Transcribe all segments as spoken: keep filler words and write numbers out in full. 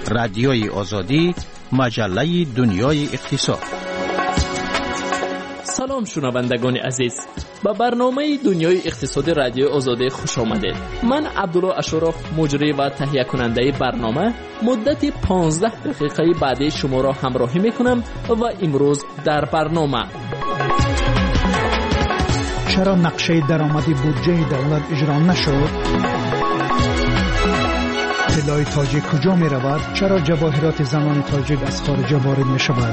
رادیوی آزادی، مجله دنیای اقتصاد. سلام شنوندگان عزیز، به برنامه دنیای اقتصاد رادیو آزادی خوش آمدید. من عبدالله اشرف، مجری و تهیه کننده برنامه، مدت پانزده دقیقه بعدی شما را همراهی میکنم و امروز در برنامه: چرا نقشه درآمدی بودجه دولت اجرا نشد؟ طلای تاجیک کجا می رود؟ چرا جواهرات زنان تاجیک از خارج وارد می شود؟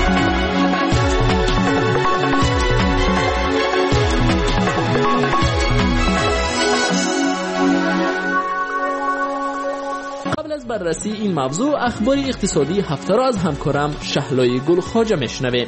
قبل از بررسی این موضوع، اخبار اقتصادی هفته را از همکارم شهلای گل خواجه میشنویم.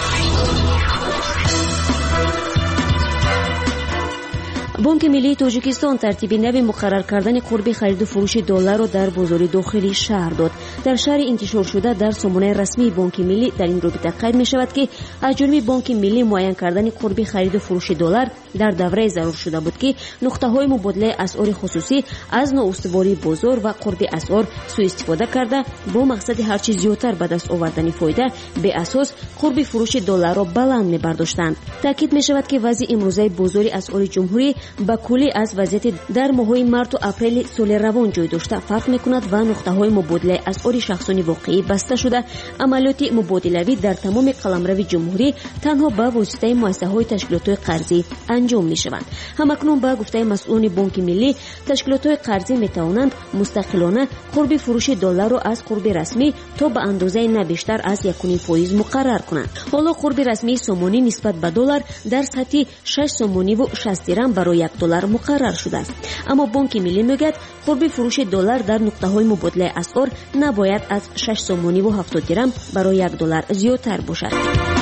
بانک ملی تاجیکستان ترتیب نو مقرر کردن قرب خرید و فروش دلار را در بازار داخلی شهر داد. در شهر انتشار شده در سامانه رسمی بانک ملی در این رابطه قید می شود که از جانب بانک ملی معین کردن قرب خرید و فروش دلار در دوره ضرور شده بود که نقطه های مبادله اسعار خصوصی از نااستواری بازار و قرب اسعار سوء استفاده کرده با مقصد هر چیز زیاتر به دست آوردن فایده به اساس قرب فروش دلار را بلند می برداشتند. تاکید می شود که وضع امروزه بازار اسعار جمهوری با کلی از وضعیت در ماه‌های مارس و اپریل سال روان جای داشته فرق می‌کند و نقطه‌های مبادله اسعار شخصانی واقعی بسته شده. عملیات مبادله‌ای در تمام قلمرو جمهوری تنها با واسطه مؤسسه‌های تشکیلات قرضی انجام می‌شوند. همکنون با گفته مسئولان بانک ملی، تشکیلات قرضی می‌توانند مستقلانه قرب فروش دلار را از قرب رسمی تا به اندازه نه بیشتر از یک و نیم درصد مقرر کنند. حالا قرب رسمی سومونی نسبت به دلار در سطح شش سومونی و شصت درم برای یک دلار مقرر شده است. اما بانک ملی میگوید قرب فروش دلار در نقطه‌های مبادله اسعار نباید از شش سومونی و هفتاد درم برای یک دلار زیادتر باشد.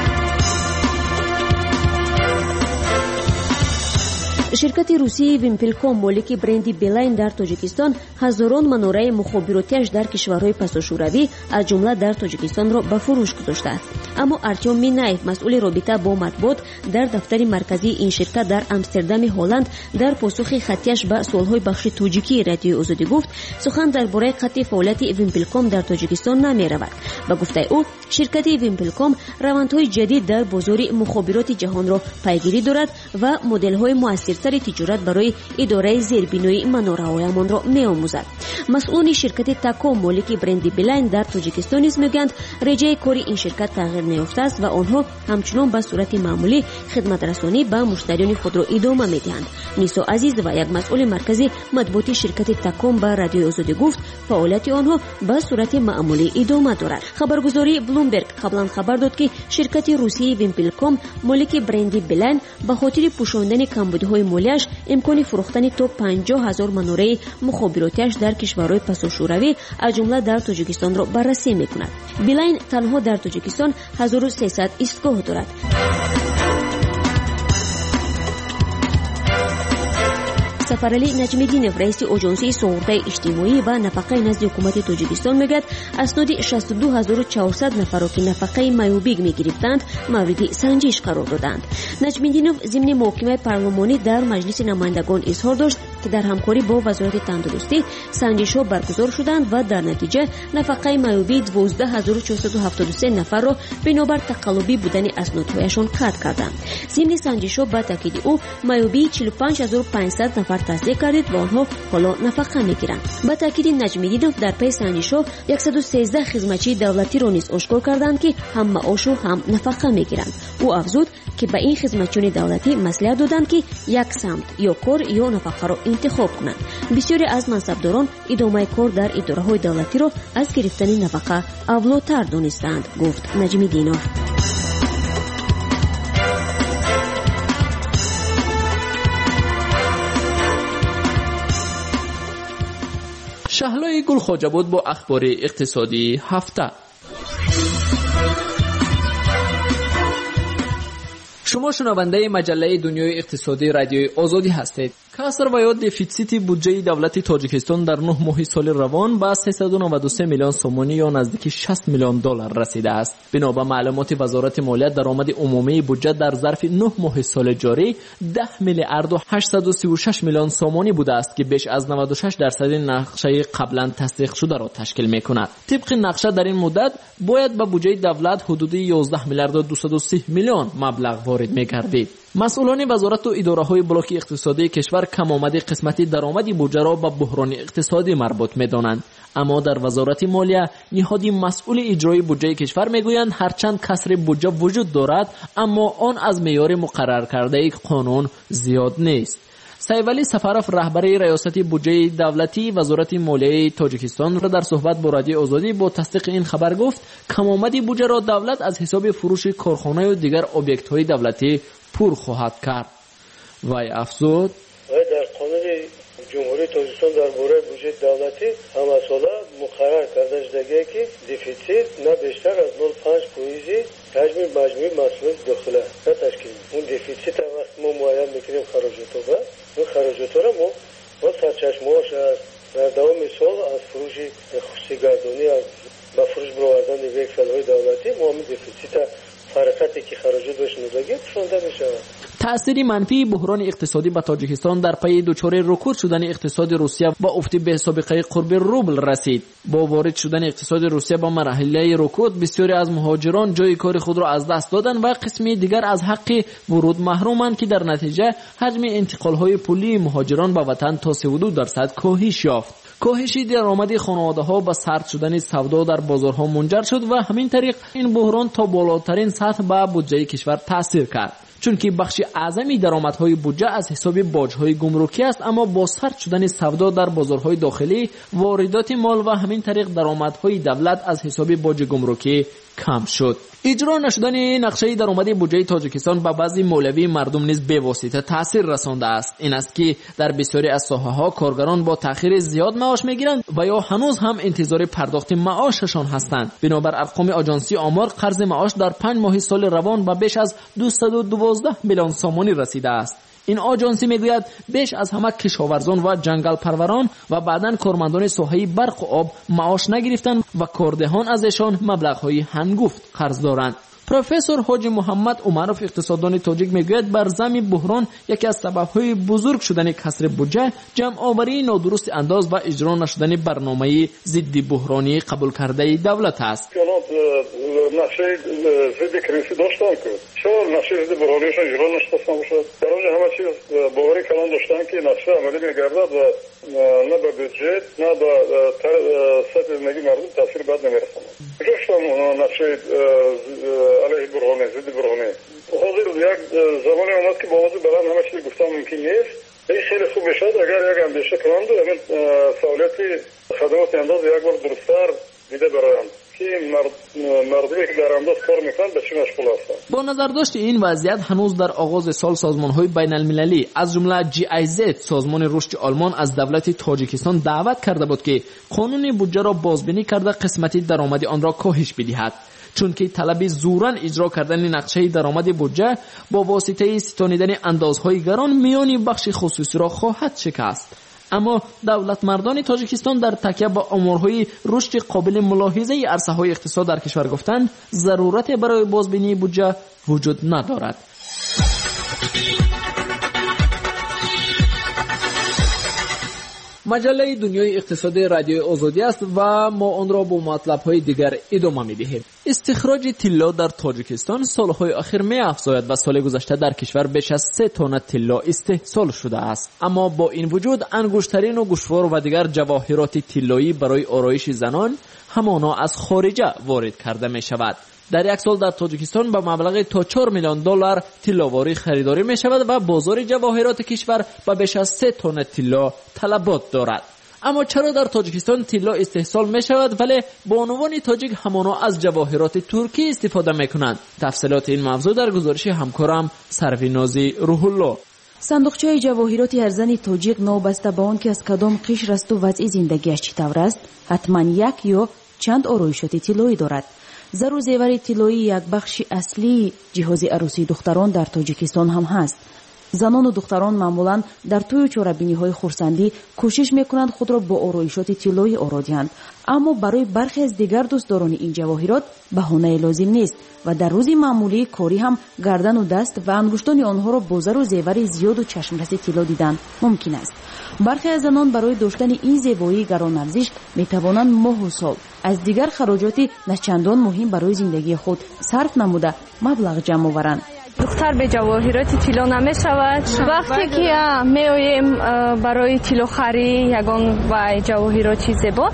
شرکت روسی ویمپلکوم مالک برند بیلاین در تاجیکستان هزاران مناره مخابراتیش در کشورهای پساشوروی از جمله در تاجیکستان را به فروش گذاشته است. اما ارتیوم مینایف، مسئول رابطه با مطبوعات در دفتر مرکزی این شرکت در آمستردام هلند، در پاسخ خطیش به سوالهای بخش تاجیکی رادیو آزادی گفت سخن درباره قطع فعالیت ویمپلکوم در تاجیکستان نمی رود. به گفته او، شرکت ویمپلکوم روندهای جدید در بازار مخابرات جهان را پیگیری دارد و مدل‌های موثرتر تجارت برای اداره زیربنایی مناره‌هایمان را می‌آموزد. مسئولان شرکت تاکوم مالک برند بیلاین در تاجیکستان نیز میگویند رژه کاری این شرکت تغییر نیافته است و آنها همچنان به صورت معمولی خدمت رسانی به مشتریان خود را ادامه می‌دهند. نیسا عزیز و یک مسئول مرکزی مطبوعاتی شرکت تاکوم به رادیو آزادی گفت فعالیت آنها به صورت معمولی ادامه دارد. خبرگزاری بلومبرگ قبلا خبر داد که شرکت روسی ویمپلکوم مالک برند بیلاین به خاطر پوشاندن کمبودهای مالیش امکان فروختن تا پنجاه هزار مناره مخابراتیش در کشورهای پساشوروی از جمله در تاجیکستان را بررسی می‌کند. بیلاین تنها در تاجیکستان هزار و سیصد ایستگاه دارد. سفرعلی نجمیدینوف رئیس آژانسی سئورده اجتماعی و نفقه نزد حکومت تاجیکستان میگوید اسناد شصت و دو هزار و چهارصد نفر را که نفقه مایوبیگ میگرفتند مورد سنجش قرار دادند. نجمیدینوف ضمن محاکمه پارلمانی در مجلس نمایندگان اظهار داشت که در همکاری با وزارت تندرستی سنجش‌ها برگزار شدند و در نتیجه نفقه مایوبی دوازده هزار و چهارصد و هفتاد و سه نفر را بنابر تقلبی بودن اسنادهایشان قطع کردند. ضمن سنجش‌ها با تاکید او مایوبی چهل و پنج هزار و پانصد نفر تصدیق کردید و آنها حالا نفقه میگیرند. با تاکید نجمیدینوف در پی سنجش‌ها صد و سیزده خدمتچی دولتی را نیز آشکار کردند که هم معاش و هم نفقه میگیرند. او افزود که به این خدمتچیان دولتی مصلحت دادند که یک سمت یا کار یا نفقه را انتخاب کنند. بسیاری از منصبداران ادامه کار در اداره‌های دولتی را از گرفتن نفقه اولاتر دانستند، گفت نجمیدینوف. شهلای گل خواجه بود با اخبار اقتصادی هفته. شما شنونده مجله دنیای اقتصادی رادیوی آزادی هستید. کسر و یا دفیسیت بودجه دولت تاجیکستان در نه ماه سال روان به سیصد و نود و سه میلیون سومانی یا نزدیک شصت میلیون دلار رسیده است. بنا به معلومات وزارت مالیات درآمد عمومی بودجه در ظرف نه ماه سال جاری ده میلیارد و هشتصد و سی و شش میلیون سومانی بوده است که بیش از نود و شش درصد نقشه قبلا تصدیق شده را تشکیل می‌کند. طبق نقشه در این مدت باید به بودجه دولت حدود یازده میلیارد و دویست و سی میلیون مبلغ وارد می‌گردید. مسئولان وزارت و اداره‌های بلاک اقتصادی کشور کم آمد قسمتی درآمد بودجه را به بحران اقتصادی مربوط می‌دانند، اما در وزارت مالیه نهادی مسئول اجرای بودجه کشور میگویند هرچند کسر بودجه وجود دارد اما آن از معیار مقرر کرده قانون زیاد نیست. سیولی سفرف رهبر ریاست بودجه دولتی وزارت مالیه تاجیکستان را در صحبت با رادیو آزادی با تصدیق این خبر گفت کم آمد بودجه را دولت از حساب فروش کارخانه و دیگر اوبیکت های دولتی پر خواهد کرد. وی افزود در قانون جمهوری تاجیکستان درباره بودجه دولتی همه ساله مقرر کرده شده که دفیسیت نه بیشتر از نود و پنج درصد حجم مجموعی محصولات داخله را تشکیل می‌دهد. اون دفیسیت وقت ما معین می‌کنیم خراجات رو اون خراجات رو ما با سرچشمه‌اش از در دوام سال از فروش خصوصی گردانی از با فروش برآوردن وکسل‌های دولتی ما هم دفیسیت حرکتی که خراجات بهش می‌دهیم شونده میشه. تأثیر منفی بحران اقتصادی به تاجیکستان در پی دچار رکود شدن اقتصاد روسیه و افت به سابقه قرب روبل رسید. با وارد شدن اقتصاد روسیه به مرحله رکود بسیاری از مهاجران جای کار خود را از دست دادند و قسمی دیگر از حق ورود محرومند که در نتیجه حجم انتقال‌های پولی مهاجران به وطن تا سی و دو درصد کاهش یافت. کاهش درآمد خانواده‌ها با سرد شدن سودا در بازارها منجر شد و همین طریق این بحران تا بالاترین سطح به بودجه کشور تاثیر کرد. چون که بخش اعظمی درآمدهای بودجه از حساب باج‌های گمرکی است، اما با سرد شدن سودا در بازارهای داخلی واردات مال و همین طریق درآمدهای دولت از حساب باج گمرکی کم شد. اجرا نشدن نقشه درآمد بودجه تاجیکستان به بعضی مولوی مردم نیز به واسطه تاثیر رسانده است. این است که در بسیاری از ساحه‌ها کارگران با تأخیر زیاد معاش میگیرند و یا هنوز هم انتظار پرداخت معاششان هستند. بنابر ارقام آژانسی آمار قرض معاش در پنج ماه سال روان به بیش از دویست و دوازده میلیون سومانی رسیده است. این آژانسی میگوید بیش از همه کشاورزان و جنگل پروران و بعداً کارمندان ساحه برق و آب معاش نگرفتند و کاردهان ازشان مبلغ‌های هنگفت قرض دارند. پروفسور حاجی محمد عمرов اقتصاددان تاجیک میگوید بر ضمن بحران یکی از سبب‌های بزرگ شدن کسر بودجه جمع آوری نادرست انداز و اجرا نشدن برنامه ضد بحرانی قبول کرده دولت است. نقشه ضد کریزی داشتن که چرا نقشه ضد بحرانیشون اجرا نشده باشد؟ در اونجا همه چیز باوری کلان داشتن که نقشه عملی میگردد و نه به بودجه نه به سطح زندگی مردم تاثیر بد نمیرساند. گفتم نقشه علیه برهانه ضد برهانه حاضر یک زمانی آمد که با وجود بلند همه چیز گفتم ممکن نیست. این خیلی خوب میشد اگر یک اندیشه کنند و همین فعالیت خدمات انداز یک بار درست‌تر دیده برایند که مردمی که در انداز کار میکنند به چی مشغول هستند. با نظر داشت این وضعیت هنوز در آغاز سال سازمان‌های بین‌المللی از جمله جی آی زد سازمان رشد آلمان از دولت تاجیکستان دعوت کرده بود که قانون بودجه را بازبینی کرده قسمتی درآمد آن را کاهش بدهد، چون که طلب زوراً اجرا کردن نقشه درآمد بودجه با واسطه ستانیدن اندازهای گران میان بخش خصوصی را خواهد شکست. اما دولت مردان تاجیکستان در تکیه با آمارهای رشد قابل ملاحظه عرصه‌های اقتصاد در کشور گفتند ضرورت برای بازبینی بودجه وجود ندارد. مجله دنیای اقتصادی رادیو آزادی است و ما آن را با مطلب‌های دیگر ادامه می‌دهیم. استخراج طلا در تاجیکستان سالهای اخیر می‌افزاید و سال گذشته در کشور بیش از سه تن طلا استحصال شده است. اما با این وجود انگشترین و گوشوار و دیگر جواهرات طلایی برای آرایش زنان همانا از خارجه وارد کرده می‌شود. در یک سال در تاجیکستان با مبلغ تا چهار میلیون دلار طلاواری خریداری می شود و بازار جواهرات کشور با بیش از سه تن طلا طلبات دارد. اما چرا در تاجیکستان طلا استحصال می شود ولی با عنوان تاجیک همانا از جواهرات ترکی استفاده می کنند؟ تفصیلات این موضوع در گزارش همکارم سروینازی روح الله. صندوقچه جواهرات ارزن تاجیک نابسته به آن که از کدام قشر است و وضع زندگیش چطور است حتما یک یا چند آرایشات طلایی دارد. زر و زیور طلایی یک بخش اصلی جهاز عروسی دختران در تاجیکستان هم هست. زنان و دختران معمولاً در توی چهاربینی‌های خرسندی کوشش می‌کنند خود را با آرایشات طلایی آرایند، اما برای برخی از دیگر دوستداران این جواهرات بهانه لازم نیست و در روز معمولی کاری هم گردن و دست و انگشتان آنها را با زر و زیور زیاد و چشمرس طلا دیدن ممکن است. برخی از زنان برای داشتن این زیبایی گران ارزش می‌توانند ماه و سال از دیگر خراجاتی نه چندان مهم برای زندگی خود صرف نموده مبلغ جمع آورند. دختر به جواهرات طلا نمیشود. وقتی که میایم برای طلا خری یگان و جواهرات زیبا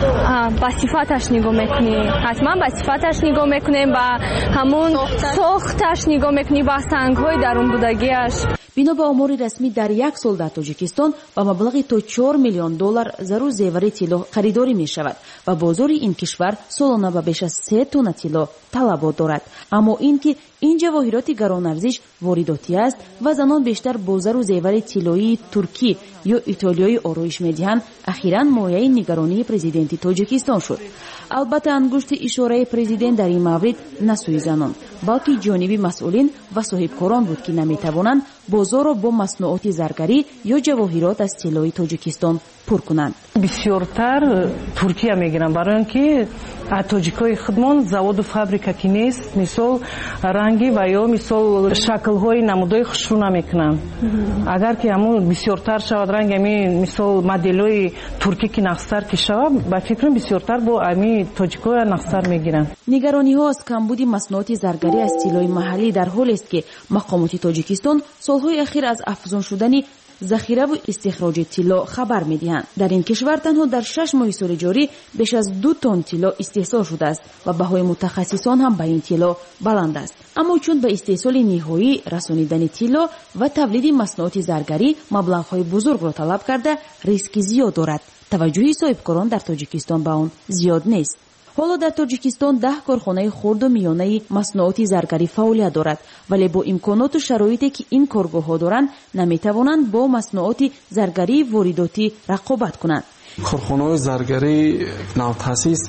با صفاتش نگاه میکنیم، حتما با صفاتش نگاه میکنیم و همون ساختش نگاه میکنیم و سنگ‌های درون بودگیش. بنا به آمار رسمی در یک سال در تاجیکستان با مبلغی تا چهار میلیون دلار زر و زیور طلا خریداری می شود و بازار این کشور سالانه به بیش از سه تن طلا طلبات دارد. اما اینکه این جواهرات گران ارزش وارداتی است و زنان بیشتر با زر و زیور طلایی ترکی یا ایتالیایی آرایش می‌دهند، اخیراً مایه نگرانی پرزیدنت تاجیکستان شد. البته انگشت اشاره پرزیدنت در این مورد نه سوی زنان بلکه جانبی مسئولین و صاحبکاران بود که نمی‌توانند بازار را با مصنوعات زرگری یا جواهرات از طلای تاجیکستان پر کنند. بسیارتر ترکیه میگیرن برای اینکه تاجیکای خودمان زواد و فابریکا کی نیست، مثال رنگی و یا مثال شکل‌های نمودهای خوشرو نمیکنن. اگر که همون بسیارتر شود رنگ همین مثال مدل‌های ترکی که نقصتر که شود با فکرم بسیارتر با همین تاجیکای نقصتر میگیرن. نگرانی‌ها از کمبود مصنوعات زرگری از طلای محلی در حالی است که مقامات تاجیکستان سالهای اخیر از افزون شدن ذخیره و استخراج طلا خبر می‌دهند. در این کشور تنها در شش ماه سال جاری بیش از دو تن طلا استحصال شده است و بهای متخصصان هم به این طلا بلند است. اما چون به استحصال نهایی رسانیدن طلا و تولید مصنوعات زرگری مبلغ‌های بزرگ را طلب کرده، ریسک زیاد دارد. توجه صاحبکاران در تاجیکستان به آن زیاد نیست. حالا در تاجیکستان ده کارخانه خرد و میانه مصنوعات زرگری فعالیت دارد، ولی با امکانات و شرایطی که این کارگاه‌ها دارند نمی‌توانند با مصنوعات زرگری وارداتی رقابت کنند. کارخانه‌های زرگری نوتاسیس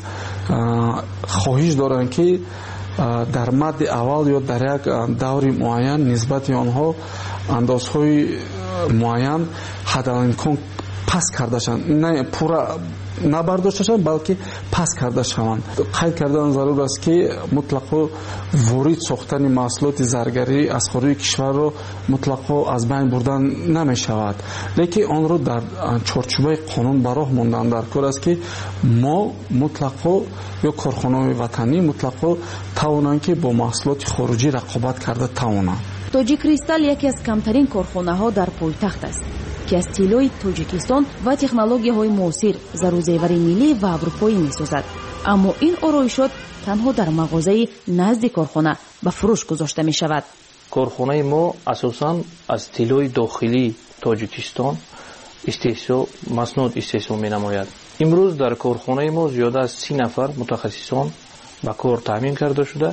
خواهش دارند که در مد اول یا در یک دور معین نسبت آنها اندازهای معین حداقل پس کرده شوند، نه پورا نبرداشته شوند بلکه پس کرده شوند. قید کردن ضرور است که مطلقاً وارد ساختن محصولات زرگری از خارج کشور را مطلقاً از بین بردن نمی شود، لیکن آن را در چارچوب قانون براه ماندن در کار است که ما مطلقاً یا کارخانه‌های وطنی مطلقاً توانند که با محصولات خارجی رقابت کرده توانند. تاجیک کریستال یکی از کمترین کارخانه‌ها در پایتخت است که از طلای تاجیکستان و تکنولوژی‌های معاصر زر و زیور ملی و اروپایی می‌سازد. اما این آرایشات تنها در مغازه نزد کارخانه به فروش گذاشته می‌شود. کارخانه ما اساساً از طلای داخلی تاجیکستان استحصال مصنوعات استحصال می‌نماید. امروز در کارخانه ما زیاده از سی نفر متخصصان به کار تامین کرده شده.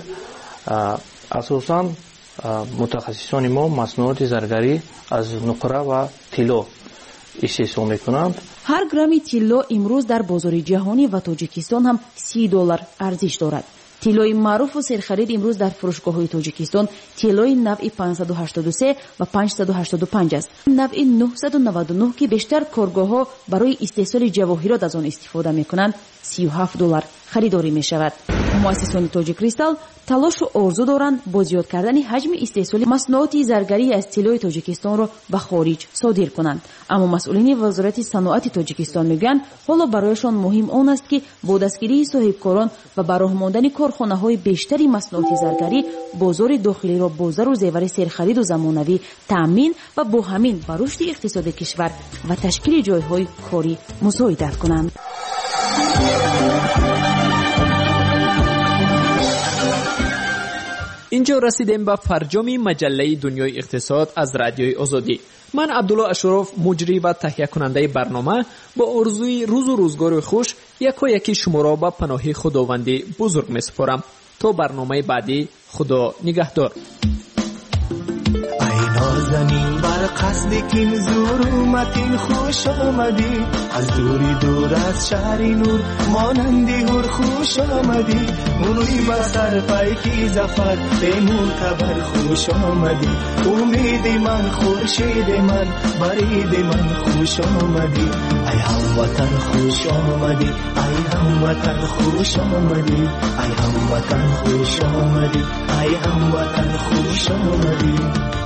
اساساً متخصصان ما مصنوعات زرگری از نقره و طلا استحصال میکنند. هر گرم طلا امروز در بازار جهانی و تاجیکستان هم سی دلار ارزش دارد. طلای معروف و سرخرید امروز در فروشگاه‌های تاجیکستان طلای نوع پانصد و هشتاد و سه و پانصد و هشتاد و پنج است. نوع نهصد و نود و نه که بیشتر کارگاه‌ها برای استحصال جواهرات از آن استفاده میکنند سی و هفت دلار خریداری میشود. مؤسسان تاجیک کریستال تلاش و آرزو دارند با زیاد کردن حجم استحصال مصنوعات زرگری از طلای تاجیکستان را به خارج صادر کنند. اما مسئولین وزارت صنعت تاجیکستان میگویند حالا برایشان مهم آن است که با دستگیری صاحبکاران و به راه ماندن کارخانه‌های بیشتری مصنوعات زرگری بازار داخلی را با زر و زیور سرخرید و زمانوی تامین و با همین به رشد اقتصاد کشور و تشکیل جایهای کاری مساعدت کنند. اینجا رسیدیم به فرجام مجله دنیای اقتصاد از رادیوی آزادی. من عبدالله اشرف مجری و تهیه کننده برنامه با آرزوی روز و روزگار خوش یکا یکی شما را به پناه خداوند بزرگ می سپارم. تا برنامه بعدی خدا نگهدار. نازنین بر قصد کین زور اومدین خوش آمدی از دوری دور از شهری نور مانندی هر خوش آمدی اونوی بسر پیکی زفر به معتبر خوش آمدی امید من خورشید من برید من خوش آمدی ای هموطن خوش آمدی ای هموطن خوش آمدی ای هموطن خوش آمدی ای هموطن خوش آمدی